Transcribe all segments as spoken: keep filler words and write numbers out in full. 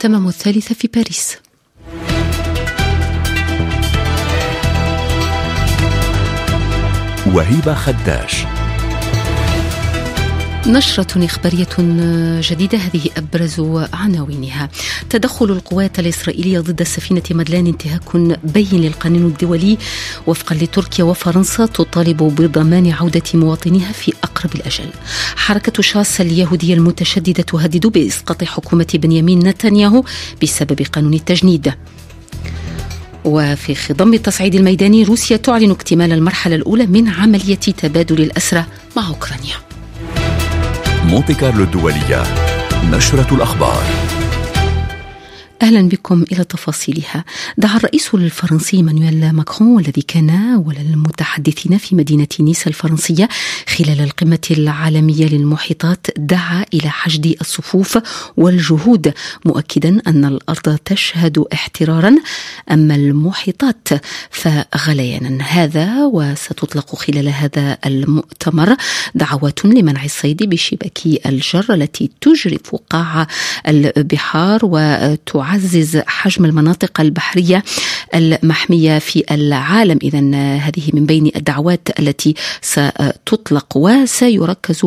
تمام الثالثة في باريس. وهيبة خداش. نشرة إخبارية جديدة، هذه أبرز عناوينها. تدخل القوات الإسرائيلية ضد السفينة مدلان انتهاك بين للقانون الدولي وفقا لتركيا وفرنسا، تطالب بضمان عودة مواطنيها في أقرب الأجل. حركة شاس اليهودية المتشددة تهدد بإسقاط حكومة بنيامين نتنياهو بسبب قانون التجنيد. وفي خضم التصعيد الميداني، روسيا تعلن اكتمال المرحلة الأولى من عملية تبادل الأسرى مع أوكرانيا. مونتي كارلو الدولية، نشرة الأخبار. أهلا بكم إلى تفاصيلها. دعا الرئيس الفرنسي مانويل ماكرون، والذي كان أول المتحدثين في مدينة نيس الفرنسية خلال القمة العالمية للمحيطات، دعا إلى حشد الصفوف والجهود، مؤكدا أن الأرض تشهد احترارا أما المحيطات فغليانا. هذا وستطلق خلال هذا المؤتمر دعوات لمنع الصيد بشبك الجر التي تجرف قاع البحار وتعزز عزز حجم المناطق البحرية المحمية في العالم. إذن هذه من بين الدعوات التي ستطلق، وسيركز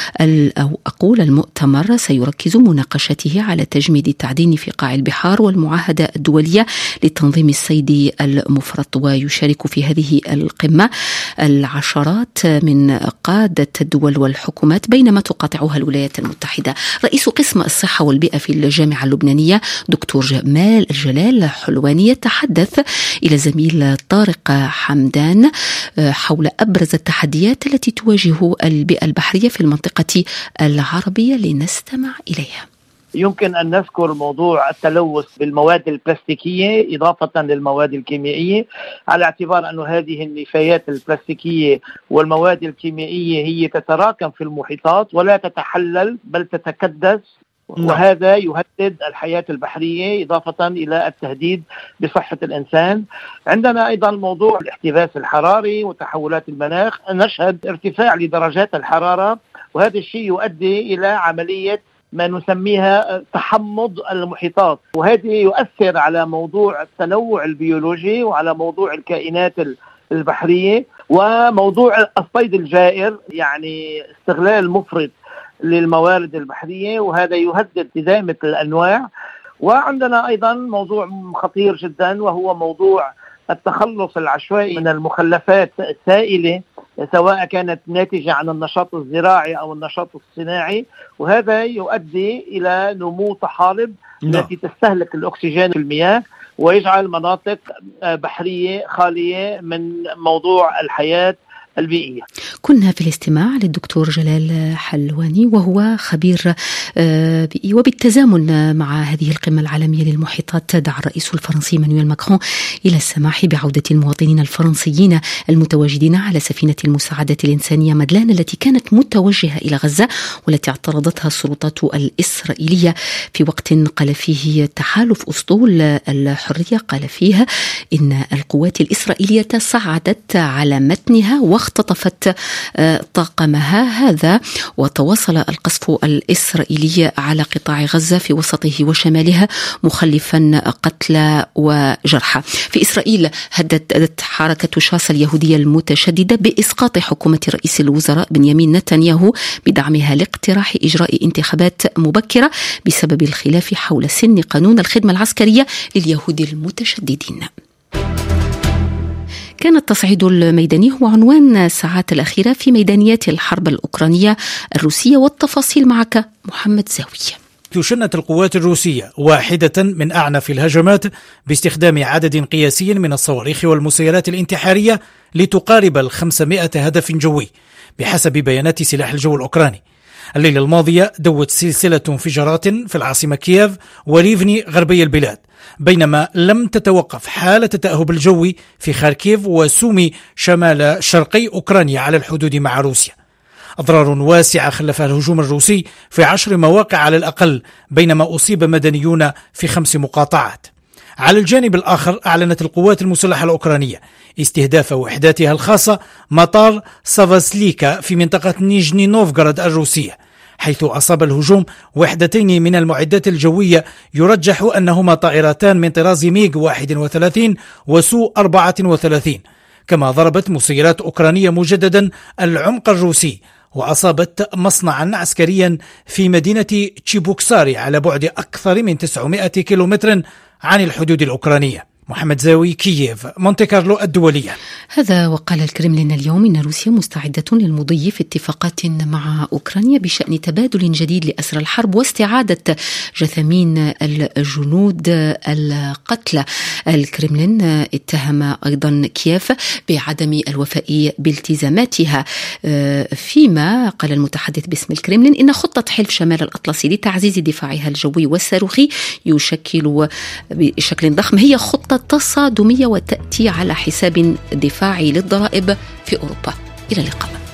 أو أقول المؤتمر سيركز مناقشته على تجميد التعدين في قاع البحار والمعاهدة الدولية لتنظيم الصيد المفرط. ويشارك في هذه القمة العشرات من قادة الدول والحكومات، بينما تقاطعها الولايات المتحدة. رئيس قسم الصحة والبيئة في الجامعة اللبنانية دكتور جمال جلال حلواني يتحدث إلى زميل طارق حمدان حول أبرز التحديات التي تواجه البيئة البحرية في المنطقة العربية، لنستمع إليها. يمكن أن نذكر موضوع التلوث بالمواد البلاستيكية إضافة للمواد الكيميائية، على اعتبار أن هذه النفايات البلاستيكية والمواد الكيميائية هي تتراكم في المحيطات ولا تتحلل بل تتكدس، وهذا يهدد الحياة البحرية إضافة إلى التهديد بصحة الإنسان. عندنا أيضا موضوع الاحتباس الحراري وتحولات المناخ، نشهد ارتفاع لدرجات الحرارة، وهذا الشيء يؤدي إلى عملية ما نسميها تحمض المحيطات، وهذا يؤثر على موضوع التنوع البيولوجي وعلى موضوع الكائنات البحرية وموضوع الصيد الجائر، يعني استغلال مفرط للموارد البحرية، وهذا يهدد دائمة الأنواع. وعندنا أيضا موضوع خطير جدا، وهو موضوع التخلص العشوائي من المخلفات السائلة، سواء كانت ناتجة عن النشاط الزراعي أو النشاط الصناعي، وهذا يؤدي إلى نمو طحالب التي تستهلك الأكسجين في المياه ويجعل مناطق بحرية خالية من موضوع الحياة البيئية. كنا في الاستماع للدكتور جلال حلواني وهو خبير بيئي. وبالتزامن مع هذه القمة العالمية للمحيطات، دعا الرئيس الفرنسي مانويل ماكرون إلى السماح بعودة المواطنين الفرنسيين المتواجدين على سفينة المساعدة الإنسانية مدلان التي كانت متوجهة إلى غزة، والتي اعترضتها السلطات الإسرائيلية في وقت قال فيه تحالف أسطول الحرية، قال فيه إن القوات الإسرائيلية صعدت على متنها واختطفت طاقمها هذا، وتواصل القصف الإسرائيلي على قطاع غزة في وسطه وشمالها مخلفا قتلى وجرحى. في إسرائيل هددت حركة شاس اليهودية المتشددة بإسقاط حكومة رئيس الوزراء بنيامين نتنياهو بدعمها لاقتراح إجراء انتخابات مبكرة بسبب الخلاف حول سن قانون الخدمة العسكرية لليهود المتشددين. كان التصعيد الميداني هو عنوان الساعات الأخيرة في ميدانيات الحرب الأوكرانية الروسية، والتفاصيل معك محمد زاوية. شنت القوات الروسية واحدة من أعنف الهجمات باستخدام عدد قياسي من الصواريخ والمسيرات الانتحارية لتقارب الخمسمائة هدف جوي بحسب بيانات سلاح الجو الأوكراني. الليلة الماضية دوت سلسلة انفجارات في العاصمة كييف وريفني غربي البلاد، بينما لم تتوقف حالة التأهب الجوي في خاركيف وسومي شمال شرقي أوكرانيا على الحدود مع روسيا. أضرار واسعة خلفها الهجوم الروسي في عشر مواقع على الأقل، بينما أصيب مدنيون في خمس مقاطعات. على الجانب الآخر أعلنت القوات المسلحة الأوكرانية استهداف وحداتها الخاصة مطار سافاسليكا في منطقة نيجني نوفغراد الروسية، حيث أصاب الهجوم وحدتين من المعدات الجوية يرجح أنهما طائرتان من طراز ميغ واحد وثلاثين وسو أربعة وثلاثين. كما ضربت مسيرات أوكرانية مجددا العمق الروسي وأصابت مصنعا عسكريا في مدينة تشيبوكساري على بعد أكثر من تسعمائة كيلومتر عن الحدود الأوكرانية. محمد زاوي، كييف، مونتي كارلو الدولية. هذا وقال الكرملين اليوم إن روسيا مستعدة للمضي في اتفاقات مع أوكرانيا بشأن تبادل جديد لأسرى الحرب واستعادة جثامين الجنود القتلى. الكرملين اتهم أيضا كييف بعدم الوفاء بالتزاماتها، فيما قال المتحدث باسم الكرملين إن خطة حلف شمال الأطلسي لتعزيز دفاعها الجوي والصاروخي يشكل بشكل ضخم هي خطة تصادمية وتأتي على حساب دفاعي للضرائب في أوروبا. إلى اللقاء.